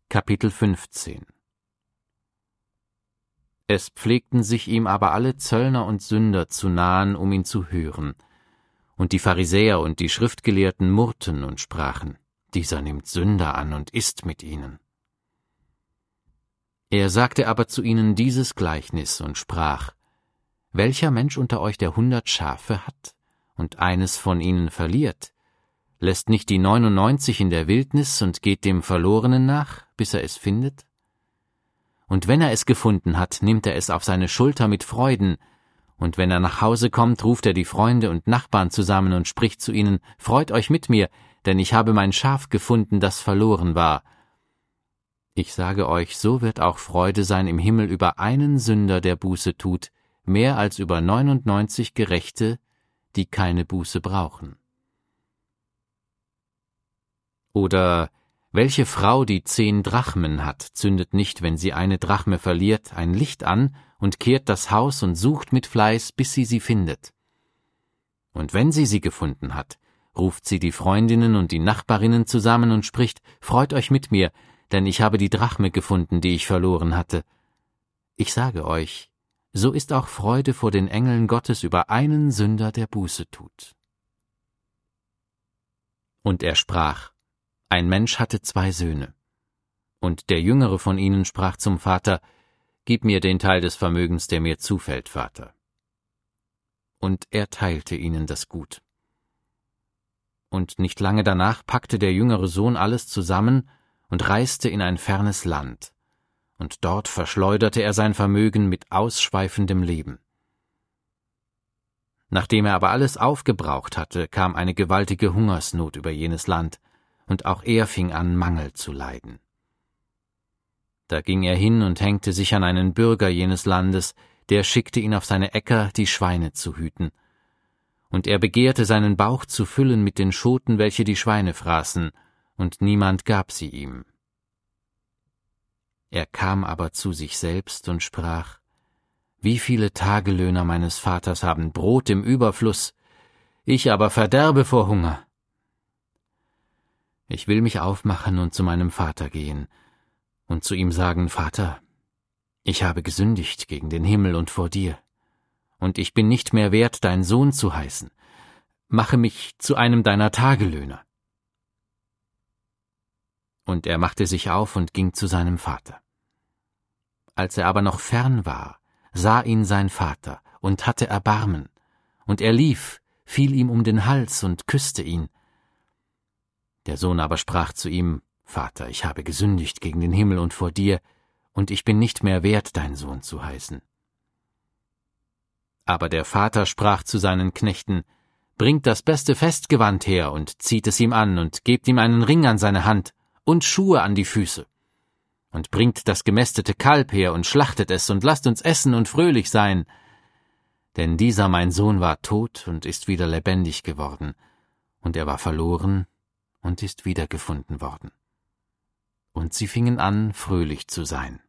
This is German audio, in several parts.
Kapitel 15. Es pflegten sich ihm aber alle Zöllner und Sünder zu nahen, um ihn zu hören. Und die Pharisäer und die Schriftgelehrten murrten und sprachen: Dieser nimmt Sünder an und isst mit ihnen. Er sagte aber zu ihnen dieses Gleichnis und sprach: Welcher Mensch unter euch, der 100 Schafe hat und eines von ihnen verliert, lässt nicht die 99 in der Wildnis und geht dem Verlorenen nach, bis er es findet? Und wenn er es gefunden hat, nimmt er es auf seine Schulter mit Freuden, und wenn er nach Hause kommt, ruft er die Freunde und Nachbarn zusammen und spricht zu ihnen: Freut euch mit mir, denn ich habe mein Schaf gefunden, das verloren war. Ich sage euch, so wird auch Freude sein im Himmel über einen Sünder, der Buße tut, mehr als über 99 Gerechte, die keine Buße brauchen. Oder welche Frau, die 10 Drachmen hat, zündet nicht, wenn sie eine Drachme verliert, ein Licht an und kehrt das Haus und sucht mit Fleiß, bis sie findet. Und wenn sie gefunden hat, ruft sie die Freundinnen und die Nachbarinnen zusammen und spricht: Freut euch mit mir, denn ich habe die Drachme gefunden, die ich verloren hatte. Ich sage euch, so ist auch Freude vor den Engeln Gottes über einen Sünder, der Buße tut. Und er sprach: Ein Mensch hatte 2 Söhne. Und der jüngere von ihnen sprach zum Vater: Gib mir den Teil des Vermögens, der mir zufällt, Vater. Und er teilte ihnen das Gut. Und nicht lange danach packte der jüngere Sohn alles zusammen und reiste in ein fernes Land. Und dort verschleuderte er sein Vermögen mit ausschweifendem Leben. Nachdem er aber alles aufgebraucht hatte, kam eine gewaltige Hungersnot über jenes Land, und auch er fing an, Mangel zu leiden. Da ging er hin und hängte sich an einen Bürger jenes Landes, der schickte ihn auf seine Äcker, die Schweine zu hüten. Und er begehrte, seinen Bauch zu füllen mit den Schoten, welche die Schweine fraßen, und niemand gab sie ihm. Er kam aber zu sich selbst und sprach: Wie viele Tagelöhner meines Vaters haben Brot im Überfluss, ich aber verderbe vor Hunger. Ich will mich aufmachen und zu meinem Vater gehen und zu ihm sagen: Vater, ich habe gesündigt gegen den Himmel und vor dir, und ich bin nicht mehr wert, dein Sohn zu heißen. Mache mich zu einem deiner Tagelöhner. Und er machte sich auf und ging zu seinem Vater. Als er aber noch fern war, sah ihn sein Vater und hatte Erbarmen, und er lief, fiel ihm um den Hals und küsste ihn. Der Sohn aber sprach zu ihm: Vater, ich habe gesündigt gegen den Himmel und vor dir, und ich bin nicht mehr wert, dein Sohn zu heißen. Aber der Vater sprach zu seinen Knechten: Bringt das beste Festgewand her und zieht es ihm an und gebt ihm einen Ring an seine Hand und Schuhe an die Füße. Und bringt das gemästete Kalb her und schlachtet es und lasst uns essen und fröhlich sein. Denn dieser mein Sohn war tot und ist wieder lebendig geworden, und er war verloren und ist wiedergefunden worden. Und sie fingen an, fröhlich zu sein.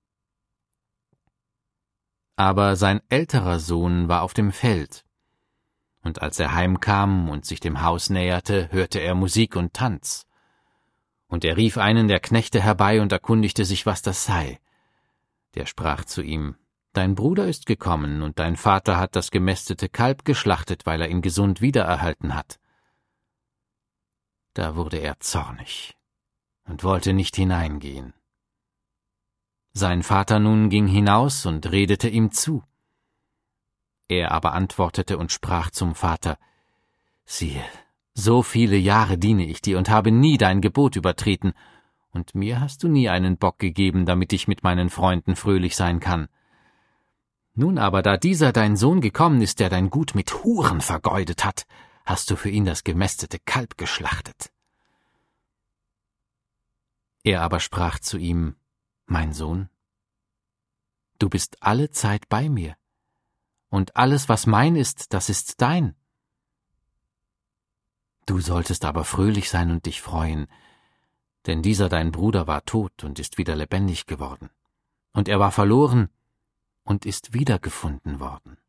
Aber sein älterer Sohn war auf dem Feld, und als er heimkam und sich dem Haus näherte, hörte er Musik und Tanz. Und er rief einen der Knechte herbei und erkundigte sich, was das sei. Der sprach zu ihm: Dein Bruder ist gekommen, und dein Vater hat das gemästete Kalb geschlachtet, weil er ihn gesund wiedererhalten hat. Da wurde er zornig und wollte nicht hineingehen. Sein Vater nun ging hinaus und redete ihm zu. Er aber antwortete und sprach zum Vater: Siehe, so viele Jahre diene ich dir und habe nie dein Gebot übertreten, und mir hast du nie einen Bock gegeben, damit ich mit meinen Freunden fröhlich sein kann. Nun aber, da dieser dein Sohn gekommen ist, der dein Gut mit Huren vergeudet hat, hast du für ihn das gemästete Kalb geschlachtet. Er aber sprach zu ihm: Mein Sohn, du bist alle Zeit bei mir, und alles, was mein ist, das ist dein. Du solltest aber fröhlich sein und dich freuen, denn dieser dein Bruder war tot und ist wieder lebendig geworden, und er war verloren und ist wiedergefunden worden.